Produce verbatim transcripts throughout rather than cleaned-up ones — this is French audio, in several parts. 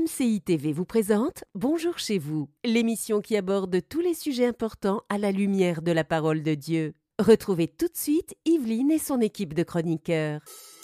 C I T V vous présente Bonjour chez vous, l'émission qui aborde tous les sujets importants à la lumière de la parole de Dieu. Retrouvez tout de suite Yveline et son équipe de chroniqueurs.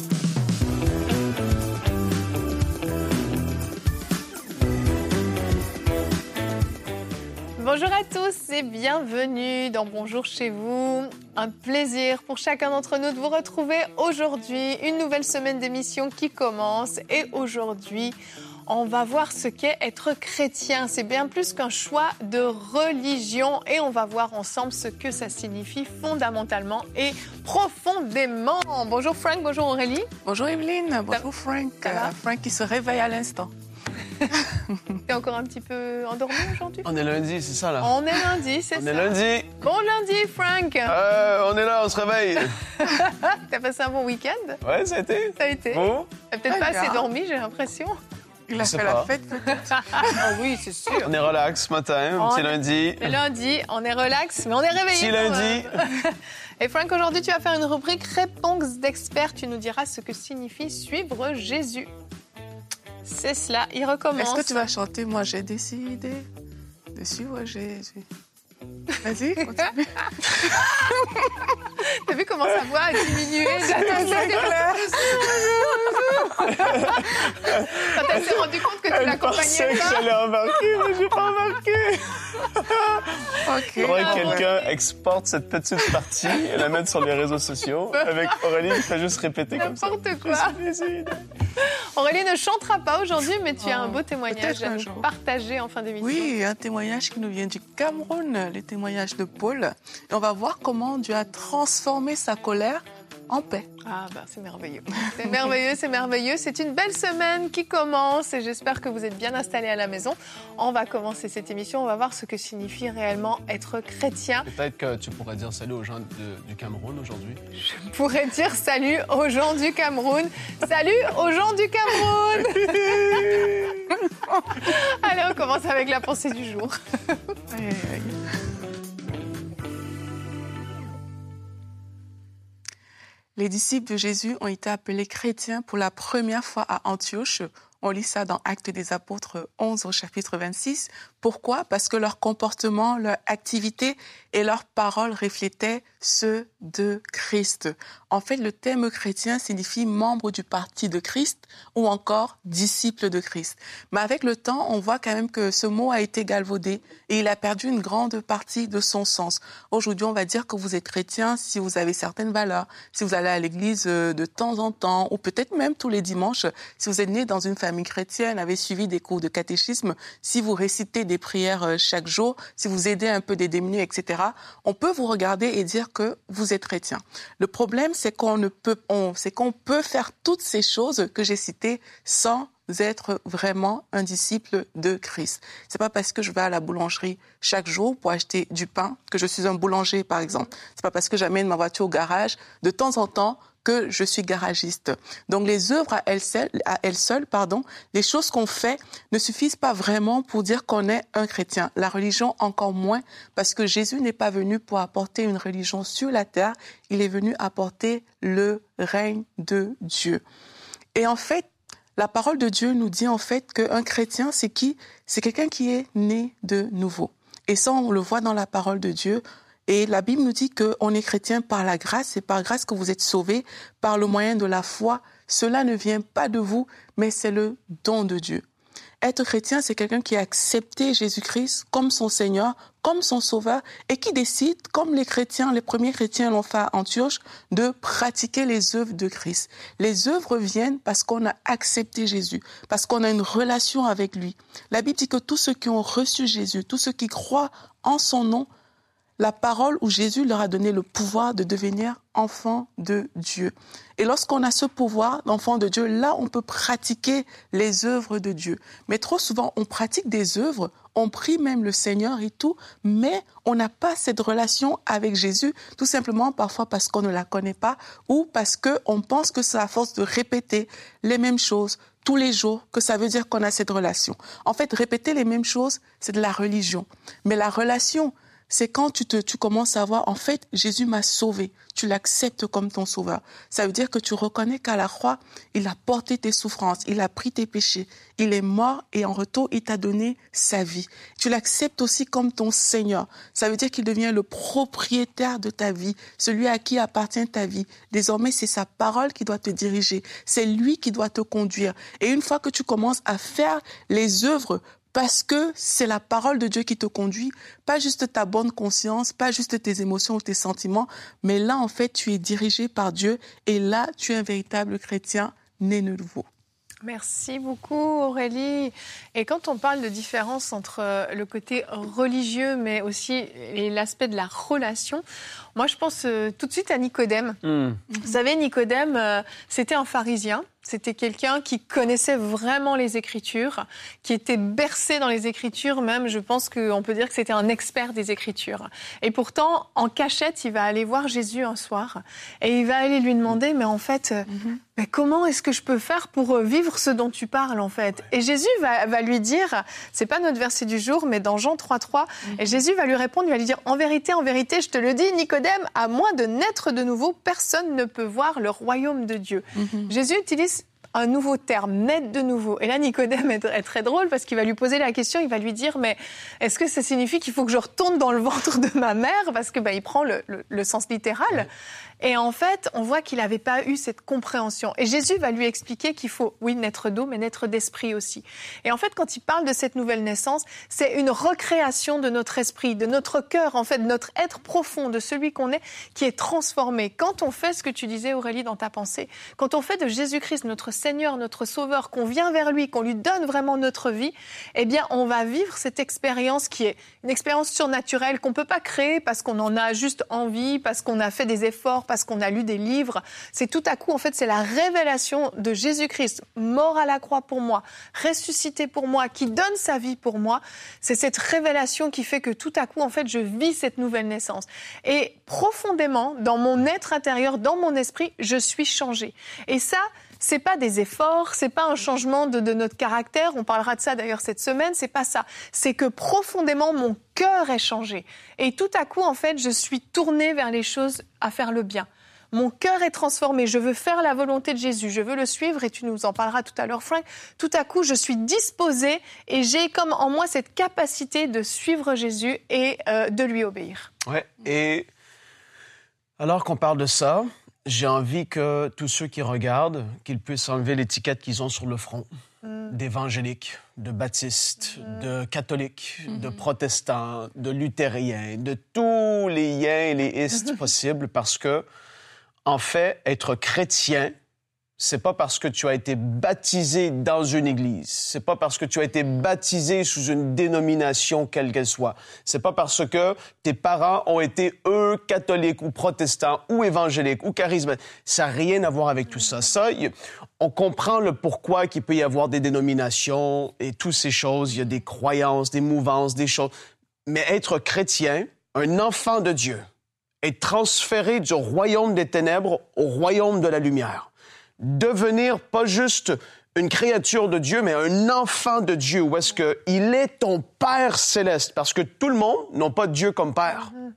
Bonjour à tous et bienvenue dans Bonjour chez vous. Un plaisir pour chacun d'entre nous de vous retrouver aujourd'hui. Une nouvelle semaine d'émission qui commence et aujourd'hui, on va voir ce qu'est être chrétien. C'est bien plus qu'un choix de religion et on va voir ensemble ce que ça signifie fondamentalement et profondément. Bonjour Frank, bonjour Aurélie. Bonjour Yveline, bonjour Frank. Euh, Frank qui se réveille à l'instant. T'es encore un petit peu endormi aujourd'hui? On est lundi, c'est ça là? On est lundi, c'est on ça. On est lundi. Bon lundi, Frank. Euh, on est là, on se réveille. T'as passé un bon week-end? Ouais, ça a été. Ça a été. Bon. T'as peut-être pas assez dormi, j'ai l'impression. Il a fait pas. la fête peut-être. Oh oui, c'est sûr. On est relax ce matin, on petit est... lundi. Le lundi, on est relax, mais on est réveillé. Petit lundi. Et Frank, aujourd'hui, tu vas faire une rubrique Réponse d'experts. Tu nous diras ce que signifie suivre Jésus. C'est cela, il recommence. Est-ce que tu vas chanter « Moi, j'ai décidé de suivre Jésus ». Vas-y, continue. T'as vu comment sa voix a diminué? Quand elle s'est rendue compte que tu l'accompagnais pas. Elle pensait que j'allais embarquer, mais j'ai pas embarqué. Ok. Il faudrait que quelqu'un exporte cette petite partie et la mette sur les réseaux sociaux avec Aurélie qui fait juste répéter comme ça. N'importe quoi. Aurélie ne chantera pas aujourd'hui, mais tu as un beau témoignage à nous partager en fin d'émission. Oui, un témoignage qui nous vient du Cameroun, le témoignage de Paul. Et on va voir comment Dieu a transformé sa colère en paix. Ah bah c'est merveilleux. C'est merveilleux, c'est merveilleux. C'est une belle semaine qui commence et j'espère que vous êtes bien installés à la maison. On va commencer cette émission, on va voir ce que signifie réellement être chrétien. Peut-être que tu pourrais dire salut aux gens de, du Cameroun aujourd'hui. Je pourrais dire salut aux gens du Cameroun. Salut aux gens du Cameroun. Allez, on commence avec la pensée du jour. Aïe, aïe, aïe. Les disciples de Jésus ont été appelés chrétiens pour la première fois à Antioche. On lit ça dans Actes des Apôtres onze au chapitre vingt-six. Pourquoi? Parce que leur comportement, leur activité et leurs paroles reflétaient ceux de Christ. En fait, le terme chrétien signifie membre du parti de Christ ou encore disciple de Christ. Mais avec le temps, on voit quand même que ce mot a été galvaudé et il a perdu une grande partie de son sens. Aujourd'hui, on va dire que vous êtes chrétien si vous avez certaines valeurs, si vous allez à l'église de temps en temps ou peut-être même tous les dimanches, si vous êtes né dans une famille chrétienne, avez suivi des cours de catéchisme, si vous récitez des prières chaque jour, si vous aidez un peu des démunis, et cetera, on peut vous regarder et dire que vous êtes chrétien. Le problème, c'est qu'on ne peut, on, c'est qu'on peut faire toutes ces choses que j'ai citées sans être vraiment un disciple de Christ. C'est pas parce que je vais à la boulangerie chaque jour pour acheter du pain que je suis un boulanger, par exemple. C'est pas parce que j'amène ma voiture au garage de temps en temps que je suis garagiste. Donc les œuvres à elles seules, à elles seules, pardon, les choses qu'on fait ne suffisent pas vraiment pour dire qu'on est un chrétien. La religion encore moins, parce que Jésus n'est pas venu pour apporter une religion sur la terre, il est venu apporter le règne de Dieu. Et en fait, la parole de Dieu nous dit en fait qu'un chrétien, c'est qui? C'est quelqu'un qui est né de nouveau. Et ça, on le voit dans la parole de Dieu. Et la Bible nous dit qu'on est chrétien par la grâce, c'est par grâce que vous êtes sauvés, par le moyen de la foi. Cela ne vient pas de vous, mais c'est le don de Dieu. Être chrétien, c'est quelqu'un qui a accepté Jésus-Christ comme son Seigneur, comme son Sauveur, et qui décide, comme les chrétiens, les premiers chrétiens l'ont fait à Antioche, de pratiquer les œuvres de Christ. Les œuvres viennent parce qu'on a accepté Jésus, parce qu'on a une relation avec lui. La Bible dit que tous ceux qui ont reçu Jésus, tous ceux qui croient en son nom, la parole où Jésus leur a donné le pouvoir de devenir enfants de Dieu. Et lorsqu'on a ce pouvoir d'enfant de Dieu, là, on peut pratiquer les œuvres de Dieu. Mais trop souvent, on pratique des œuvres, on prie même le Seigneur et tout, mais on n'a pas cette relation avec Jésus, tout simplement parfois parce qu'on ne la connaît pas ou parce qu'on pense que c'est à force de répéter les mêmes choses tous les jours que ça veut dire qu'on a cette relation. En fait, répéter les mêmes choses, c'est de la religion. Mais la relation, c'est quand tu, te, tu commences à voir, en fait, Jésus m'a sauvé. tu l'acceptes comme ton sauveur. Ça veut dire que tu reconnais qu'à la croix, il a porté tes souffrances, il a pris tes péchés, il est mort et en retour, il t'a donné sa vie. Tu l'acceptes aussi comme ton Seigneur. Ça veut dire qu'il devient le propriétaire de ta vie, celui à qui appartient ta vie. Désormais, c'est sa parole qui doit te diriger. C'est lui qui doit te conduire. Et une fois que tu commences à faire les œuvres parce que c'est la parole de Dieu qui te conduit, pas juste ta bonne conscience, pas juste tes émotions ou tes sentiments, mais là, en fait, tu es dirigé par Dieu et là, tu es un véritable chrétien né de nouveau. Merci beaucoup Aurélie. Et quand on parle de différence entre le côté religieux, mais aussi l'aspect de la relation, moi je pense tout de suite à Nicodème. Mm. Vous savez, Nicodème, c'était un pharisien. C'était quelqu'un qui connaissait vraiment les Écritures, qui était bercé dans les Écritures, même je pense qu'on peut dire que c'était un expert des Écritures. Et pourtant, en cachette, il va aller voir Jésus un soir et il va aller lui demander, mais en fait, mm-hmm. mais comment est-ce que je peux faire pour vivre ce dont tu parles en fait ? Et Jésus va, va lui dire, c'est pas notre verset du jour, mais dans Jean trois trois, mm-hmm. et Jésus va lui répondre, il va lui dire, en vérité, en vérité, je te le dis, Nicodème, à moins de naître de nouveau, personne ne peut voir le royaume de Dieu. Mm-hmm. Jésus utilise un nouveau terme, naître de nouveau. Et là, Nicodème est, est très drôle parce qu'il va lui poser la question, il va lui dire, mais est-ce que ça signifie qu'il faut que je retourne dans le ventre de ma mère ? Parce que bah, il prend le, le, le sens littéral. Et en fait, on voit qu'il n'avait pas eu cette compréhension. Et Jésus va lui expliquer qu'il faut, oui, naître d'eau, mais naître d'esprit aussi. Et en fait, quand il parle de cette nouvelle naissance, c'est une recréation de notre esprit, de notre cœur, en fait, de notre être profond, de celui qu'on est, qui est transformé. Quand on fait ce que tu disais, Aurélie, dans ta pensée, quand on fait de Jésus-Christ notre Seigneur, notre Sauveur, qu'on vient vers lui, qu'on lui donne vraiment notre vie, eh bien, on va vivre cette expérience qui est une expérience surnaturelle qu'on ne peut pas créer parce qu'on en a juste envie, parce qu'on a fait des efforts, parce qu'on a lu des livres. C'est tout à coup, en fait, c'est la révélation de Jésus-Christ, mort à la croix pour moi, ressuscité pour moi, qui donne sa vie pour moi. C'est cette révélation qui fait que tout à coup, en fait, je vis cette nouvelle naissance. Et profondément, dans mon être intérieur, dans mon esprit, je suis changée. Et ça, c'est pas des efforts, c'est pas un changement de, de notre caractère. On parlera de ça d'ailleurs cette semaine. C'est pas ça. C'est que profondément, mon cœur est changé. Et tout à coup, en fait, je suis tournée vers les choses à faire le bien. Mon cœur est transformé. Je veux faire la volonté de Jésus. Je veux le suivre et tu nous en parleras tout à l'heure, Frank. Tout à coup, je suis disposée et j'ai comme en moi cette capacité de suivre Jésus et euh, de lui obéir. Ouais. Et alors qu'on parle de ça, j'ai envie que tous ceux qui regardent, qu'ils puissent enlever l'étiquette qu'ils ont sur le front, mm. d'évangéliques, de baptistes, mm. de catholiques, mm-hmm. de protestants, de luthériens, de tous les yens et les istes possibles, parce que, en fait, être chrétien, c'est pas parce que tu as été baptisé dans une église, c'est pas parce que tu as été baptisé sous une dénomination quelle qu'elle soit, c'est pas parce que tes parents ont été, eux, catholiques ou protestants ou évangéliques ou charismatiques. Ça n'a rien à voir avec tout ça. Ça, y, on comprend le pourquoi qu'il peut y avoir des dénominations et toutes ces choses. Il y a des croyances, des mouvances, des choses. Mais être chrétien, un enfant de Dieu, est transféré du royaume des ténèbres au royaume de la lumière. Devenir pas juste une créature de Dieu, mais un enfant de Dieu, où est-ce qu'il est ton Père céleste, parce que tout le monde n'a pas Dieu comme Père. Mm-hmm.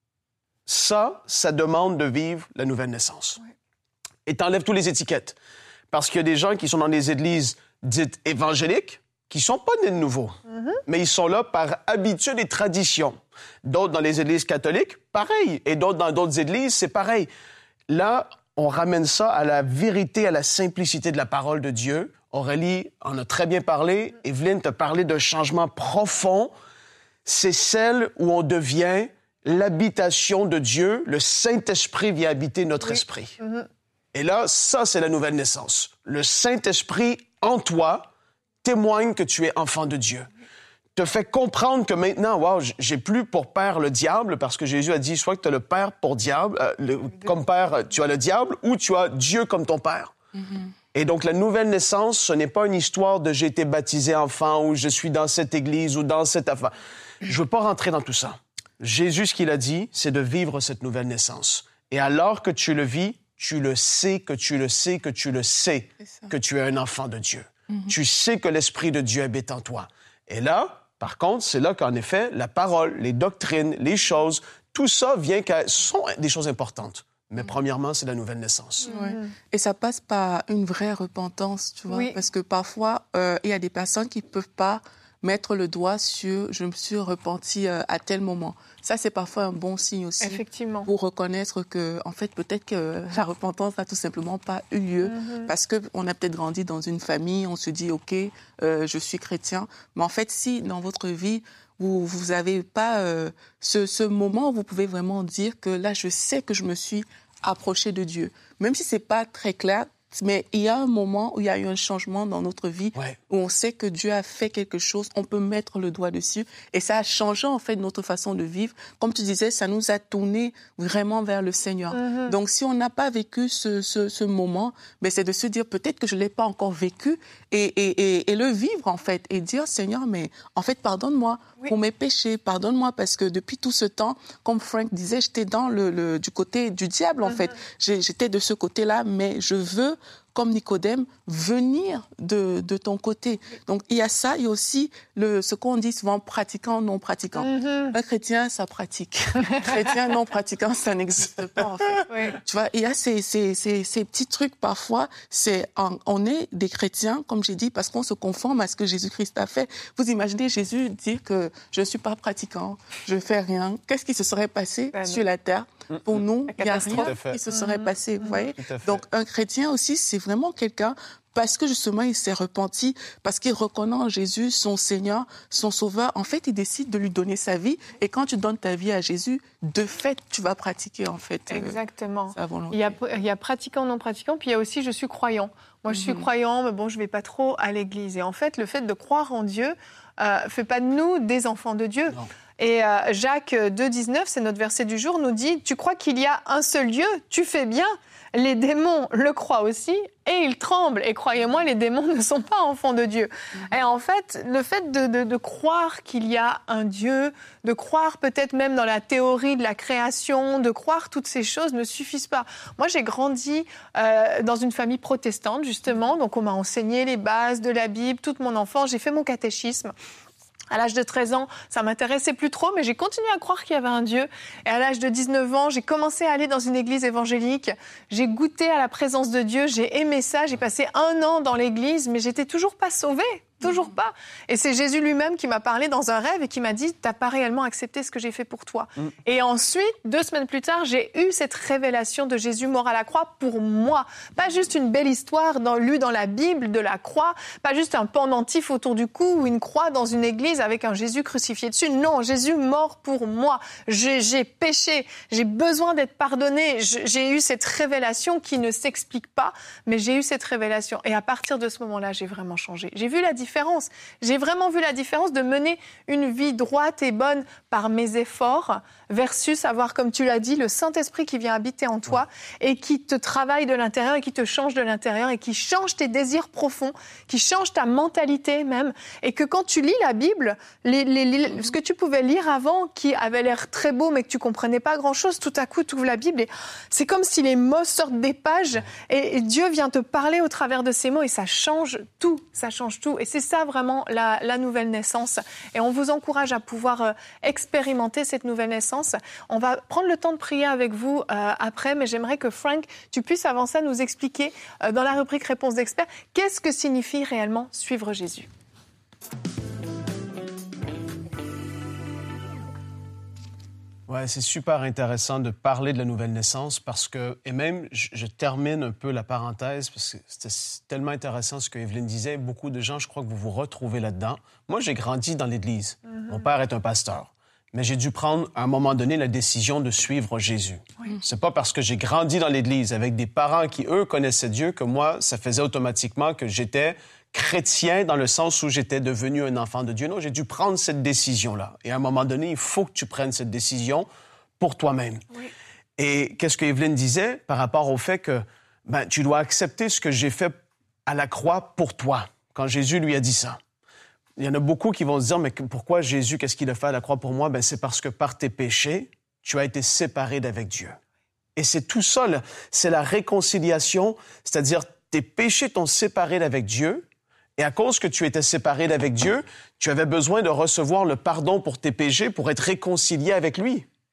Ça, ça demande de vivre la nouvelle naissance. Ouais. Et t'enlèves toutes les étiquettes, parce qu'il y a des gens qui sont dans des églises dites évangéliques, qui sont pas nés de nouveau, mm-hmm. mais ils sont là par habitude et tradition. D'autres dans les églises catholiques, pareil, et d'autres dans d'autres églises, c'est pareil. Là, on ramène ça à la vérité, à la simplicité de la parole de Dieu. Aurélie en a très bien parlé. Evelyne t'a parlé d'un changement profond. C'est celle où on devient l'habitation de Dieu. Le Saint-Esprit vient habiter notre oui. esprit. Mm-hmm. Et là, ça, c'est la nouvelle naissance. Le Saint-Esprit en toi témoigne que tu es enfant de Dieu. Te fait comprendre que maintenant, wow, j'ai plus pour père le diable, parce que Jésus a dit, soit que tu as le père pour diable, euh, le, comme père, tu as le diable, ou tu as Dieu comme ton père. Mm-hmm. Et donc, la nouvelle naissance, ce n'est pas une histoire de j'ai été baptisé enfant, ou je suis dans cette église, ou dans cette affaire. Je veux pas rentrer dans tout ça. Jésus, ce qu'il a dit, c'est de vivre cette nouvelle naissance. Et alors que tu le vis, tu le sais, que tu le sais, que tu le sais, que tu es un enfant de Dieu. Mm-hmm. Tu sais que l'Esprit de Dieu habite en toi. Et là, par contre, c'est là qu'en effet, la parole, les doctrines, les choses, tout ça vient qu'à, sont des choses importantes. Mais premièrement, c'est la nouvelle naissance. Ouais. Et ça passe par une vraie repentance, tu vois. Oui. Parce que parfois, euh, il y a des personnes qui ne peuvent pas mettre le doigt sur « je me suis repenti euh, à tel moment ». Ça, c'est parfois un bon signe aussi. Effectivement. Pour reconnaître que, en fait, peut-être que la repentance n'a tout simplement pas eu lieu. Mm-hmm. Parce qu'on a peut-être grandi dans une famille, on se dit « ok, euh, je suis chrétien ». Mais en fait, si dans votre vie, vous vous n'avez pas euh, ce, ce moment où vous pouvez vraiment dire que là, je sais que je me suis approché de Dieu. Même si ce n'est pas très clair, mais il y a un moment où il y a eu un changement dans notre vie, ouais. où on sait que Dieu a fait quelque chose, on peut mettre le doigt dessus, et ça a changé en fait notre façon de vivre. Comme tu disais, ça nous a tourné vraiment vers le Seigneur. Mm-hmm. Donc si on n'a pas vécu ce, ce, ce moment, ben, c'est de se dire peut-être que je ne l'ai pas encore vécu, et, et, et, et le vivre en fait, et dire Seigneur, mais en fait pardonne-moi oui. pour mes péchés, pardonne-moi parce que depuis tout ce temps, comme Frank disait, j'étais dans le, le, du côté du diable en mm-hmm. fait. J'étais de ce côté-là, mais je veux comme Nicodème, venir de, de ton côté. Donc, il y a ça, il y a aussi le, ce qu'on dit souvent pratiquant, non pratiquant. Mm-hmm. Un chrétien, ça pratique. Chrétien, non pratiquant, ça n'existe pas, en fait. Oui. Tu vois, il y a ces, ces, ces, ces petits trucs, parfois, c'est, on est des chrétiens, comme j'ai dit, parce qu'on se conforme à ce que Jésus-Christ a fait. Vous imaginez Jésus dire que je ne suis pas pratiquant, je ne fais rien. Qu'est-ce qui se serait passé ben sur la terre? Pour nous, il n'y a rien qui se serait mmh. passé, vous voyez. Donc, un chrétien aussi, c'est vraiment quelqu'un, parce que justement, il s'est repenti, parce qu'il reconnaît en Jésus son Seigneur, son Sauveur. En fait, il décide de lui donner sa vie. Et quand tu donnes ta vie à Jésus, de fait, tu vas pratiquer, en fait, exactement. Euh, sa volonté. Il y a, il y a pratiquant, non pratiquant, puis il y a aussi je suis croyant. Moi, je suis mmh. croyant, mais bon, je ne vais pas trop à l'église. Et en fait, le fait de croire en Dieu ne euh, fait pas de nous des enfants de Dieu. Non. Et euh, Jacques deux dix-neuf, c'est notre verset du jour, nous dit « Tu crois qu'il y a un seul Dieu ? Tu fais bien. Les démons le croient aussi et ils tremblent. Et croyez-moi, les démons ne sont pas enfants de Dieu. Mmh. » Et en fait, le fait de, de, de croire qu'il y a un Dieu, de croire peut-être même dans la théorie de la création, de croire toutes ces choses ne suffisent pas. Moi, j'ai grandi euh, dans une famille protestante, justement. Donc, on m'a enseigné les bases de la Bible toute mon enfance. J'ai fait mon catéchisme. À l'âge de treize ans, ça m'intéressait plus trop, mais j'ai continué à croire qu'il y avait un Dieu. Et à l'âge de dix-neuf ans, j'ai commencé à aller dans une église évangélique. J'ai goûté à la présence de Dieu, j'ai aimé ça. J'ai passé un an dans l'église, mais j'étais toujours pas sauvée. Toujours pas. Et c'est Jésus lui-même qui m'a parlé dans un rêve et qui m'a dit « T'as pas réellement accepté ce que j'ai fait pour toi. Mm. » Et ensuite, deux semaines plus tard, j'ai eu cette révélation de Jésus mort à la croix pour moi. Pas juste une belle histoire dans, lue dans la Bible de la croix, pas juste un pendentif autour du cou ou une croix dans une église avec un Jésus crucifié dessus. Non, Jésus mort pour moi. J'ai, j'ai péché, j'ai besoin d'être pardonné. J'ai eu cette révélation qui ne s'explique pas, mais j'ai eu cette révélation. Et à partir de ce moment-là, j'ai vraiment changé. J'ai vu la différence. J'ai vraiment vu la différence de mener une vie droite et bonne par mes efforts versus avoir, comme tu l'as dit, le Saint-Esprit qui vient habiter en toi et qui te travaille de l'intérieur et qui te change de l'intérieur et qui change tes désirs profonds, qui change ta mentalité même. Et que quand tu lis la Bible, les, les, les, ce que tu pouvais lire avant, qui avait l'air très beau mais que tu comprenais pas grand-chose, tout à coup tu ouvres la Bible et c'est comme si les mots sortent des pages et, et Dieu vient te parler au travers de ces mots et ça change tout, ça change tout. Et c'est ça vraiment la, la nouvelle naissance. Et on vous encourage à pouvoir euh, expérimenter cette nouvelle naissance. On va prendre le temps de prier avec vous euh, après, mais j'aimerais que Frank, tu puisses avancer à nous expliquer euh, dans la rubrique Réponse d'experts, qu'est-ce que signifie réellement suivre Jésus. Ouais, c'est super intéressant de parler de la nouvelle naissance parce que, et même, je, je termine un peu la parenthèse parce que c'était tellement intéressant ce que Evelyne disait. Beaucoup de gens, je crois que vous vous retrouvez là-dedans. Moi, j'ai grandi dans l'Église. Mm-hmm. Mon père est un pasteur. Mais j'ai dû prendre, à un moment donné, la décision de suivre Jésus. Oui. C'est pas parce que j'ai grandi dans l'Église avec des parents qui, eux, connaissaient Dieu que moi, ça faisait automatiquement que j'étais chrétien dans le sens où j'étais devenu un enfant de Dieu. Non, j'ai dû prendre cette décision-là. Et à un moment donné, il faut que tu prennes cette décision pour toi-même. Oui. Et qu'est-ce que Evelyne disait par rapport au fait que ben, tu dois accepter ce que j'ai fait à la croix pour toi, quand Jésus lui a dit ça. Il y en a beaucoup qui vont se dire, mais pourquoi Jésus, qu'est-ce qu'il a fait à la croix pour moi? Ben, c'est parce que par tes péchés, tu as été séparé d'avec Dieu. Et c'est tout ça, là. C'est la réconciliation, c'est-à-dire tes péchés t'ont séparé d'avec Dieu, et à cause que tu étais séparé d'avec Dieu, tu avais besoin de recevoir le pardon pour tes péchés pour être réconcilié avec lui.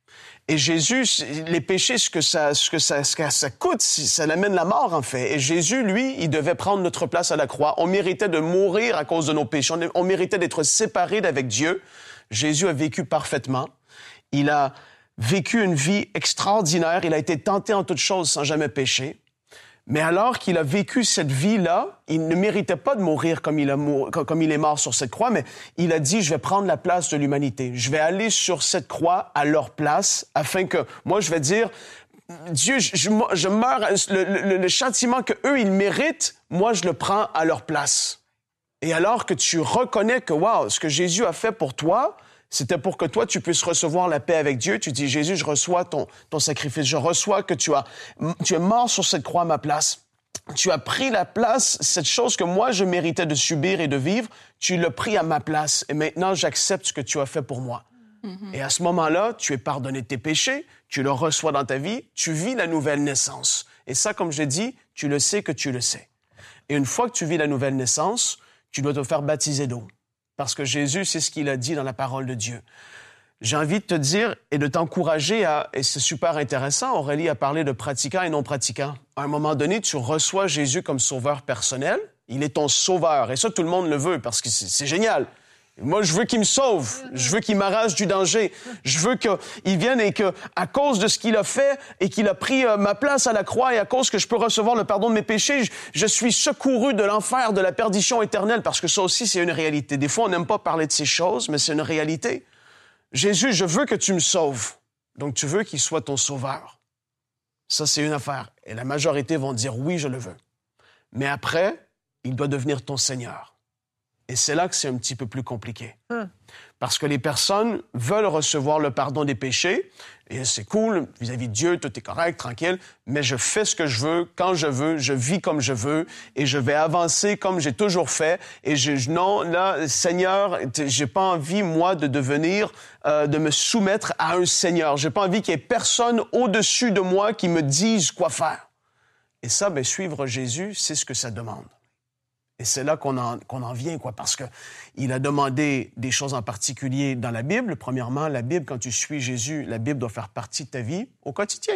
Et Jésus, les péchés, ce que ça, ce que ça, ce que ça coûte, ça l'amène la mort, en fait. Et Jésus, lui, il devait prendre notre place à la croix. On méritait de mourir à cause de nos péchés. On, on méritait d'être séparés d'avec Dieu. Jésus a vécu parfaitement. Il a vécu une vie extraordinaire. Il a été tenté en toutes choses sans jamais pécher. Mais alors qu'il a vécu cette vie-là, il ne méritait pas de mourir comme il, a mou- comme il est mort sur cette croix, mais il a dit, je vais prendre la place de l'humanité. Je vais aller sur cette croix à leur place, afin que, moi, je vais dire, Dieu, je, je, je meurs, le, le, le châtiment que eux ils méritent, moi, je le prends à leur place. Et alors que tu reconnais que, wow, ce que Jésus a fait pour toi, c'était pour que toi, tu puisses recevoir la paix avec Dieu. Tu dis, Jésus, je reçois ton, ton sacrifice. Je reçois que tu as, tu es mort sur cette croix à ma place. Tu as pris la place, cette chose que moi, je méritais de subir et de vivre. Tu l'as pris à ma place. Et maintenant, j'accepte ce que tu as fait pour moi. Mm-hmm. Et à ce moment-là, tu es pardonné de tes péchés. Tu le reçois dans ta vie. Tu vis la nouvelle naissance. Et ça, comme je l'ai dit, tu le sais que tu le sais. Et une fois que tu vis la nouvelle naissance, tu dois te faire baptiser d'eau. Parce que Jésus, c'est ce qu'il a dit dans la parole de Dieu. J'ai envie de te dire et de t'encourager à, et c'est super intéressant, Aurélie a parlé de pratiquants et non pratiquants. À un moment donné, tu reçois Jésus comme sauveur personnel. Il est ton sauveur. Et ça, tout le monde le veut parce que c'est, c'est génial. Moi, je veux qu'il me sauve. Je veux qu'il m'arrache du danger. Je veux qu'il vienne et que, à cause de ce qu'il a fait et qu'il a pris euh, ma place à la croix et à cause que je peux recevoir le pardon de mes péchés, je, je suis secouru de l'enfer, de la perdition éternelle, parce que ça aussi, c'est une réalité. Des fois, on n'aime pas parler de ces choses, mais c'est une réalité. Jésus, je veux que tu me sauves. Donc, tu veux qu'il soit ton sauveur. Ça, c'est une affaire. Et la majorité vont dire, oui, je le veux. Mais après, il doit devenir ton Seigneur. Et c'est là que c'est un petit peu plus compliqué. Hum. Parce que les personnes veulent recevoir le pardon des péchés, et c'est cool, vis-à-vis de Dieu, tout est correct, tranquille, mais je fais ce que je veux, quand je veux, je vis comme je veux, et je vais avancer comme j'ai toujours fait, et je, non, là, Seigneur, j'ai pas envie, moi, de devenir, euh, de me soumettre à un Seigneur. J'ai pas envie qu'il y ait personne au-dessus de moi qui me dise quoi faire. Et ça, ben, suivre Jésus, c'est ce que ça demande. Et c'est là qu'on en, qu'on en vient, quoi, parce que il a demandé des choses en particulier dans la Bible. Premièrement, la Bible, quand tu suis Jésus, la Bible doit faire partie de ta vie au quotidien.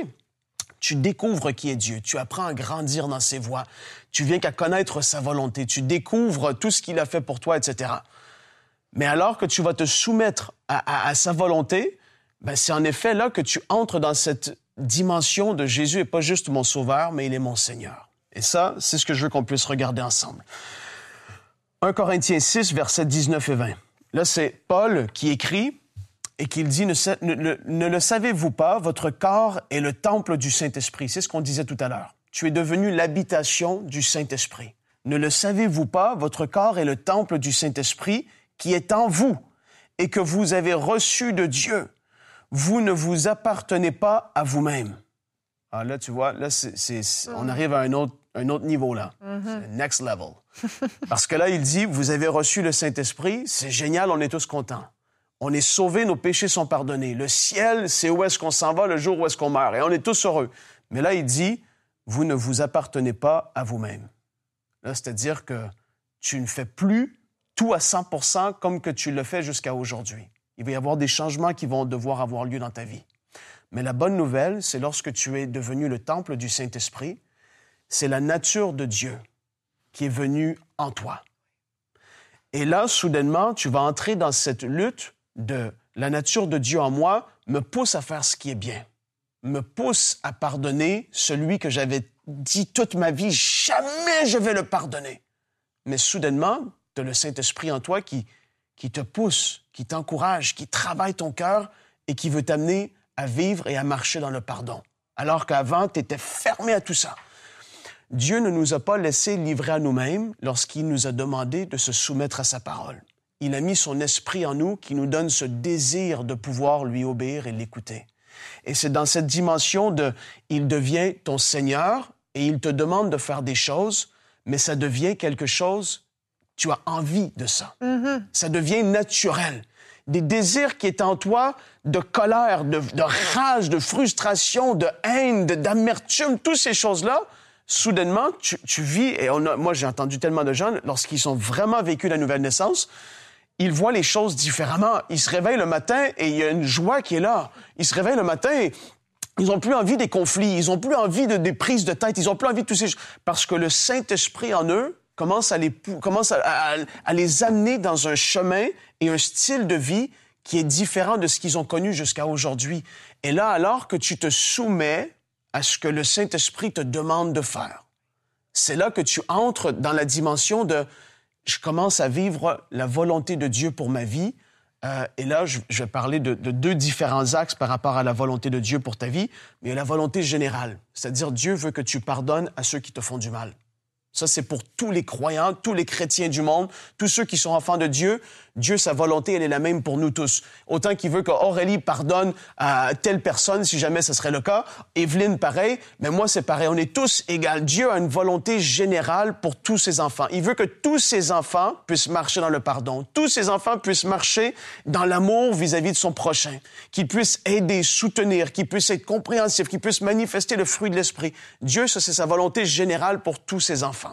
Tu découvres qui est Dieu, tu apprends à grandir dans ses voies, tu viens qu'à connaître sa volonté, tu découvres tout ce qu'il a fait pour toi, et cetera. Mais alors que tu vas te soumettre à, à, à sa volonté, ben c'est en effet là que tu entres dans cette dimension de Jésus n'est pas juste mon sauveur, mais il est mon Seigneur. Et ça, c'est ce que je veux qu'on puisse regarder ensemble. un Corinthiens six, versets dix-neuf et vingt. Là, c'est Paul qui écrit et qui dit, ne, ne, ne le savez-vous pas, votre corps est le temple du Saint-Esprit. C'est ce qu'on disait tout à l'heure. Tu es devenu l'habitation du Saint-Esprit. Ne le savez-vous pas, votre corps est le temple du Saint-Esprit qui est en vous et que vous avez reçu de Dieu. Vous ne vous appartenez pas à vous-même. Ah, là, tu vois, là, c'est, c'est, c'est, on arrive à un autre, un autre niveau, là. Mm-hmm. C'est next level. Parce que là, il dit, vous avez reçu le Saint-Esprit, c'est génial, on est tous contents. On est sauvés, nos péchés sont pardonnés. Le ciel, c'est où est-ce qu'on s'en va le jour où est-ce qu'on meurt. Et on est tous heureux. Mais là, il dit, vous ne vous appartenez pas à vous-même. Là, c'est-à-dire que tu ne fais plus tout à cent pour cent comme que tu le fais jusqu'à aujourd'hui. Il va y avoir des changements qui vont devoir avoir lieu dans ta vie. Mais la bonne nouvelle, c'est lorsque tu es devenu le temple du Saint-Esprit, c'est la nature de Dieu qui est venue en toi. Et là, soudainement, tu vas entrer dans cette lutte de la nature de Dieu en moi me pousse à faire ce qui est bien, me pousse à pardonner celui que j'avais dit toute ma vie, jamais je vais le pardonner. Mais soudainement, tu as le Saint-Esprit en toi qui, qui te pousse, qui t'encourage, qui travaille ton cœur et qui veut t'amener à vivre et à marcher dans le pardon. Alors qu'avant, tu étais fermé à tout ça. Dieu ne nous a pas laissé livrer à nous-mêmes lorsqu'il nous a demandé de se soumettre à sa parole. Il a mis son esprit en nous qui nous donne ce désir de pouvoir lui obéir et l'écouter. Et c'est dans cette dimension de « il devient ton Seigneur » et il te demande de faire des choses, mais ça devient quelque chose, tu as envie de ça. Mm-hmm. Ça devient naturel. Des désirs qui étaient en toi de colère, de, de rage, de frustration, de haine, de, d'amertume, toutes ces choses-là, soudainement, tu, tu vis, et on a, moi j'ai entendu tellement de gens, lorsqu'ils ont vraiment vécu la nouvelle naissance, il voit les choses différemment. Il se réveille le matin et il y a une joie qui est là. Il se réveille le matin et ils n'ont plus envie des conflits, ils n'ont plus envie de, des prises de tête, ils n'ont plus envie de tous ces choses. Parce que le Saint-Esprit en eux commence à les, commence à, à, à les amener dans un chemin et un style de vie qui est différent de ce qu'ils ont connu jusqu'à aujourd'hui. Et là, alors que tu te soumets à ce que le Saint-Esprit te demande de faire, c'est là que tu entres dans la dimension de « je commence à vivre la volonté de Dieu pour ma vie ». Euh, et là, je, je vais parler de, de deux différents axes par rapport à la volonté de Dieu pour ta vie, mais il y a la volonté générale, c'est-à-dire Dieu veut que tu pardonnes à ceux qui te font du mal. Ça, c'est pour tous les croyants, tous les chrétiens du monde, tous ceux qui sont enfants de Dieu. Dieu, sa volonté, elle est la même pour nous tous. Autant qu'il veut qu'Aurélie pardonne à telle personne, si jamais ce serait le cas. Evelyne, pareil. Mais moi, c'est pareil. On est tous égaux. Dieu a une volonté générale pour tous ses enfants. Il veut que tous ses enfants puissent marcher dans le pardon. Tous ses enfants puissent marcher dans l'amour vis-à-vis de son prochain. Qu'ils puissent aider, soutenir, qu'ils puissent être compréhensifs, qu'ils puissent manifester le fruit de l'esprit. Dieu, ça, c'est sa volonté générale pour tous ses enfants.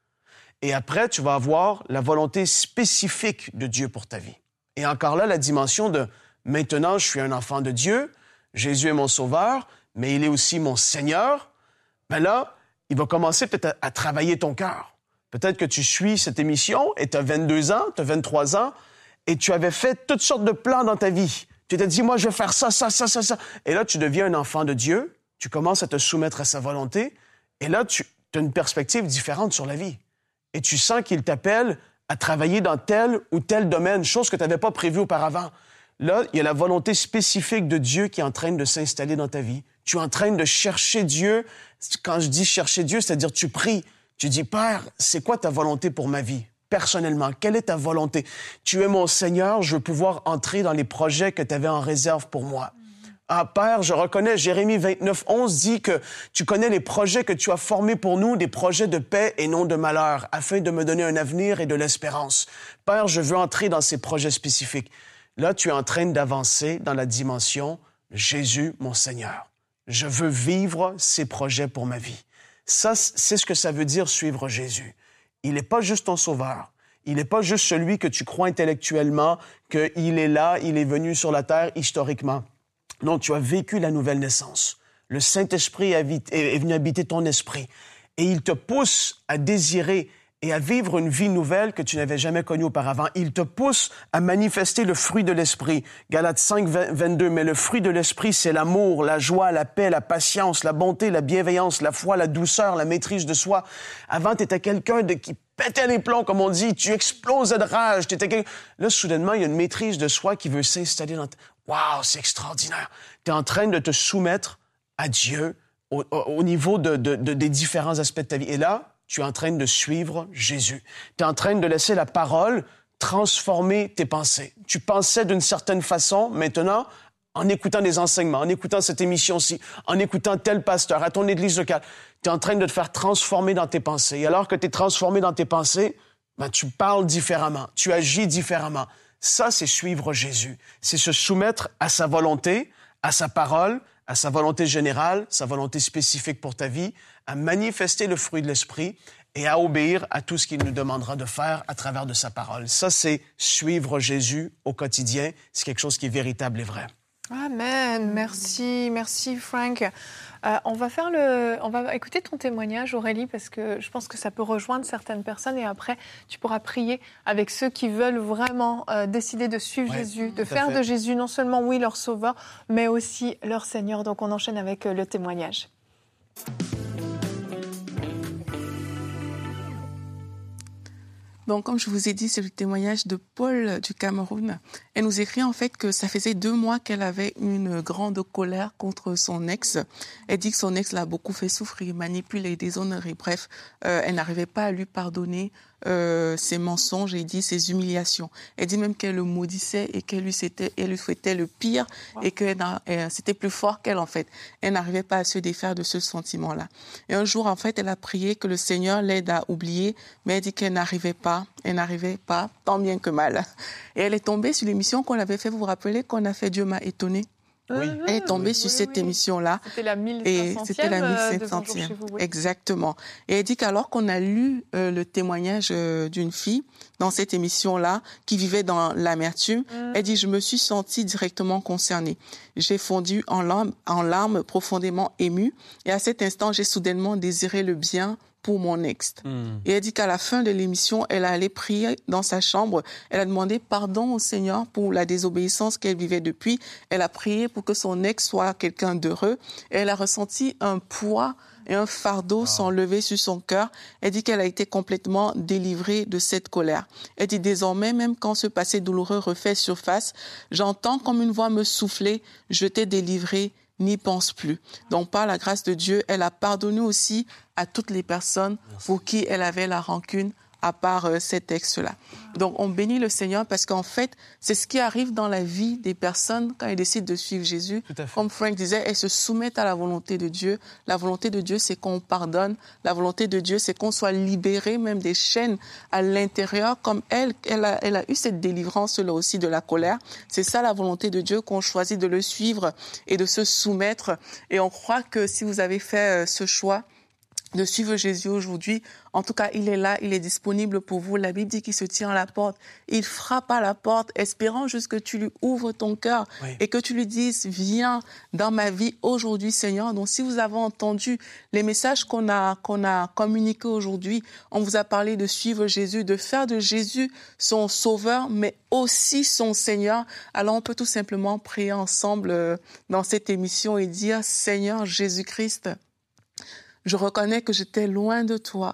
Et après, tu vas avoir la volonté spécifique de Dieu pour ta vie. Et encore là, la dimension de « maintenant, je suis un enfant de Dieu, Jésus est mon sauveur, mais il est aussi mon Seigneur », ben là, il va commencer peut-être à, à travailler ton cœur. Peut-être que tu suis cette émission et tu as vingt-deux ans, tu as vingt-trois ans, et tu avais fait toutes sortes de plans dans ta vie. Tu t'es dit « moi, je vais faire ça, ça, ça, ça, ça ». Et là, tu deviens un enfant de Dieu, tu commences à te soumettre à sa volonté, et là, tu as une perspective différente sur la vie. Et tu sens qu'il t'appelle à travailler dans tel ou tel domaine, chose que tu n'avais pas prévue auparavant. Là, il y a la volonté spécifique de Dieu qui est en train de s'installer dans ta vie. Tu es en train de chercher Dieu. Quand je dis chercher Dieu, c'est-à-dire tu pries. Tu dis, Père, c'est quoi ta volonté pour ma vie? Personnellement, quelle est ta volonté? Tu es mon Seigneur, je veux pouvoir entrer dans les projets que tu avais en réserve pour moi. Ah, Père, je reconnais, Jérémie vingt-neuf, onze dit que tu connais les projets que tu as formés pour nous, des projets de paix et non de malheur, afin de me donner un avenir et de l'espérance. Père, je veux entrer dans ces projets spécifiques. Là, tu es en train d'avancer dans la dimension Jésus, mon Seigneur. Je veux vivre ces projets pour ma vie. Ça, c'est ce que ça veut dire suivre Jésus. Il n'est pas juste ton sauveur. Il n'est pas juste celui que tu crois intellectuellement, qu'il est là, il est venu sur la terre historiquement. Non, tu as vécu la nouvelle naissance. Le Saint-Esprit est venu habiter ton esprit. Et il te pousse à désirer et à vivre une vie nouvelle que tu n'avais jamais connue auparavant. Il te pousse à manifester le fruit de l'esprit. Galates cinq, vingt-deux. Mais le fruit de l'esprit, c'est l'amour, la joie, la paix, la patience, la bonté, la bienveillance, la foi, la douceur, la maîtrise de soi. Avant, tu étais quelqu'un de qui pétait les plombs, comme on dit. Tu explosais de rage. T'étais quelqu'un... Là, soudainement, il y a une maîtrise de soi qui veut s'installer dans ta... Wow, c'est extraordinaire. Tu es en train de te soumettre à Dieu au, au, au niveau de, de, de, des différents aspects de ta vie. Et là, tu es en train de suivre Jésus. Tu es en train de laisser la parole transformer tes pensées. Tu pensais d'une certaine façon, maintenant, en écoutant des enseignements, en écoutant cette émission-ci, en écoutant tel pasteur à ton église locale, tu es en train de te faire transformer dans tes pensées. Et alors que tu es transformé dans tes pensées, ben, tu parles différemment, tu agis différemment. Ça, c'est suivre Jésus. C'est se soumettre à sa volonté, à sa parole, à sa volonté générale, sa volonté spécifique pour ta vie, à manifester le fruit de l'esprit et à obéir à tout ce qu'il nous demandera de faire à travers de sa parole. Ça, c'est suivre Jésus au quotidien. C'est quelque chose qui est véritable et vrai. Amen. Merci, merci Frank. Euh, on va faire le, on va écouter ton témoignage, Aurélie, parce que je pense que ça peut rejoindre certaines personnes. Et après, tu pourras prier avec ceux qui veulent vraiment euh, décider de suivre ouais, Jésus, de faire de Jésus non seulement, oui, leur sauveur, mais aussi leur Seigneur. Donc, on enchaîne avec euh, le témoignage. Donc, comme je vous ai dit, c'est le témoignage de Paul du Cameroun. Elle nous écrit en fait que ça faisait deux mois qu'elle avait une grande colère contre son ex. Elle dit que son ex l'a beaucoup fait souffrir, manipulé, déshonoré. Bref, euh, elle n'arrivait pas à lui pardonner euh, ses mensonges et dit ses humiliations. Elle dit même qu'elle le maudissait et qu'elle lui, c'était, elle lui souhaitait le pire wow. et que euh, c'était plus fort qu'elle en fait. Elle n'arrivait pas à se défaire de ce sentiment-là. Et un jour, en fait, elle a prié que le Seigneur l'aide à oublier, mais elle dit qu'elle n'arrivait pas. Elle n'arrivait pas, tant bien que mal. Et elle est tombée sur l'émission qu'on avait fait, vous vous rappelez, qu'on a fait Dieu m'a étonnée. Oui. Elle est tombée oui, sur oui, cette oui. émission-là. C'était la mille Et cinq centième c'était la euh, mille de cinq Bonjour centième. chez vous. Oui. Exactement. Et elle dit qu'alors qu'on a lu euh, le témoignage euh, d'une fille dans cette émission-là, qui vivait dans l'amertume, Mm. elle dit, je me suis sentie directement concernée. J'ai fondu en larmes, en larmes profondément émue. Et à cet instant, j'ai soudainement désiré le bien pour mon ex. Mm. Et elle dit qu'à la fin de l'émission, elle allait prier dans sa chambre. Elle a demandé pardon au Seigneur pour la désobéissance qu'elle vivait depuis. Elle a prié pour que son ex soit quelqu'un d'heureux. Et elle a ressenti un poids et un fardeau s'enlever sur son cœur. Elle dit qu'elle a été complètement délivrée de cette colère. Elle dit désormais, même quand ce passé douloureux refait surface, j'entends comme une voix me souffler, je t'ai délivrée, n'y pense plus. Donc, par la grâce de Dieu, elle a pardonné aussi à toutes les personnes Merci. pour qui elle avait la rancune, à part euh, cet texte-là. Donc, on bénit le Seigneur parce qu'en fait, c'est ce qui arrive dans la vie des personnes quand elles décident de suivre Jésus. Tout à fait. Comme Frank disait, elles se soumettent à la volonté de Dieu. La volonté de Dieu, c'est qu'on pardonne. La volonté de Dieu, c'est qu'on soit libéré même des chaînes à l'intérieur. Comme elle, elle a, elle a eu cette délivrance-là aussi de la colère. C'est ça la volonté de Dieu, qu'on choisit de le suivre et de se soumettre. Et on croit que si vous avez fait euh, ce choix de suivre Jésus aujourd'hui, en tout cas, il est là, il est disponible pour vous. La Bible dit qu'il se tient à la porte. Il frappe à la porte, espérant juste que tu lui ouvres ton cœur Oui. et que tu lui dises, viens dans ma vie aujourd'hui, Seigneur. Donc, si vous avez entendu les messages qu'on a, qu'on a communiqués aujourd'hui, on vous a parlé de suivre Jésus, de faire de Jésus son sauveur, mais aussi son Seigneur. Alors, on peut tout simplement prier ensemble euh, dans cette émission et dire, Seigneur Jésus-Christ, je reconnais que j'étais loin de toi.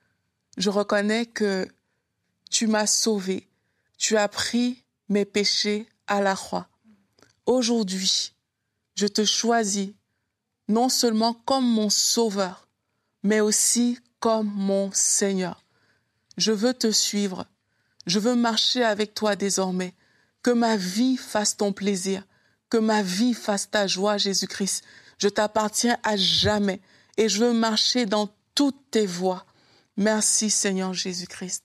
Je reconnais que tu m'as sauvé. Tu as pris mes péchés à la croix. Aujourd'hui, je te choisis non seulement comme mon sauveur, mais aussi comme mon Seigneur. Je veux te suivre. Je veux marcher avec toi désormais. Que ma vie fasse ton plaisir. Que ma vie fasse ta joie, Jésus-Christ. Je t'appartiens à jamais. Et je veux marcher dans toutes tes voies. Merci, Seigneur Jésus-Christ.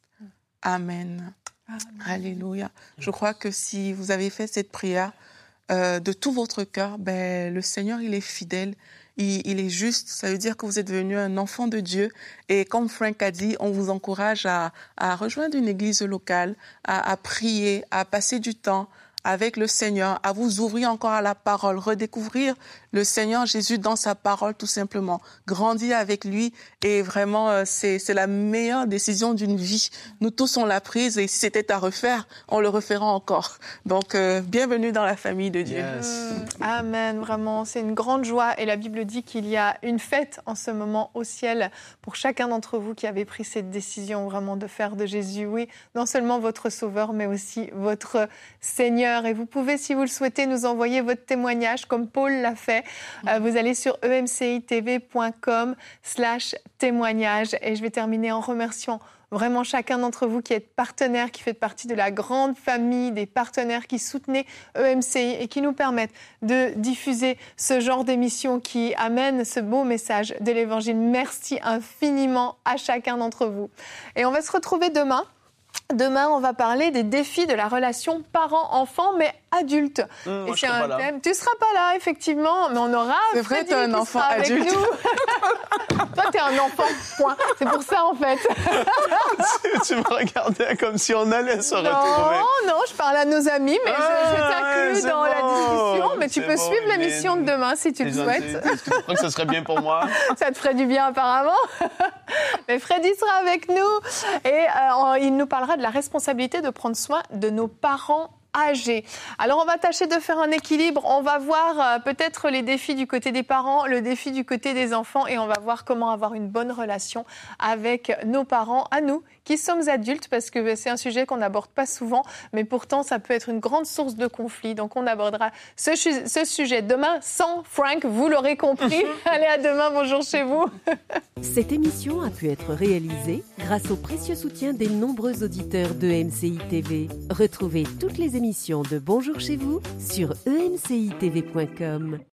Amen. Amen. Alléluia. Je crois que si vous avez fait cette prière euh, de tout votre cœur, ben, le Seigneur, il est fidèle. Il, il est juste. Ça veut dire que vous êtes devenu un enfant de Dieu. Et comme Frank a dit, on vous encourage à, à rejoindre une église locale, à, à prier, à passer du temps avec le Seigneur, à vous ouvrir encore à la parole, redécouvrir le Seigneur Jésus dans sa parole tout simplement, grandir avec lui et vraiment euh, c'est, c'est la meilleure décision d'une vie. Nous tous on l'a prise et si c'était à refaire, on le refera encore. Donc euh, bienvenue dans la famille de Dieu. Yes. Mmh, amen, vraiment, c'est une grande joie et la Bible dit qu'il y a une fête en ce moment au ciel pour chacun d'entre vous qui avez pris cette décision vraiment de faire de Jésus, oui, non seulement votre sauveur mais aussi votre Seigneur. Et vous pouvez, si vous le souhaitez, nous envoyer votre témoignage comme Paul l'a fait. Euh, vous allez sur e m c i t v point com slash témoignage. Et je vais terminer en remerciant vraiment chacun d'entre vous qui êtes partenaire, qui fait partie de la grande famille des partenaires qui soutenaient E M C I et qui nous permettent de diffuser ce genre d'émission qui amène ce beau message de l'Évangile. Merci infiniment à chacun d'entre vous. Et on va se retrouver demain. Demain, on va parler des défis de la relation parent-enfant, mais adulte. Mmh, moi, et je c'est serai un pas là. thème. Tu seras pas là, effectivement, mais on aura. C'est vrai, Freddy t'es un qui enfant sera avec adulte. nous. Toi, t'es un enfant. Point. C'est pour ça, en fait. Tu me regardais comme si on allait se Non, retrouver. non, je parle à nos amis, mais je, je Ah, t'inclus ouais, c'est dans la bon. discussion. Mais tu C'est peux bon, suivre Evelyne. l'émission de demain si tu le C'est gentil. souhaites. Est-ce que tu crois que ce serait bien pour moi? Ça te ferait du bien apparemment. Mais Freddy sera avec nous et euh, il nous parlera de la responsabilité de prendre soin de nos parents âgés. Alors on va tâcher de faire un équilibre, on va voir euh, peut-être les défis du côté des parents, le défi du côté des enfants et on va voir comment avoir une bonne relation avec nos parents, à nous qui sommes adultes, parce que c'est un sujet qu'on n'aborde pas souvent, mais pourtant ça peut être une grande source de conflit. Donc on abordera ce, ce sujet demain sans Frank, vous l'aurez compris. Allez, à demain, bonjour chez vous. Cette émission a pu être réalisée grâce au précieux soutien des nombreux auditeurs de E M C I T V. Retrouvez toutes les émissions de Bonjour chez vous sur e m c i t v point com.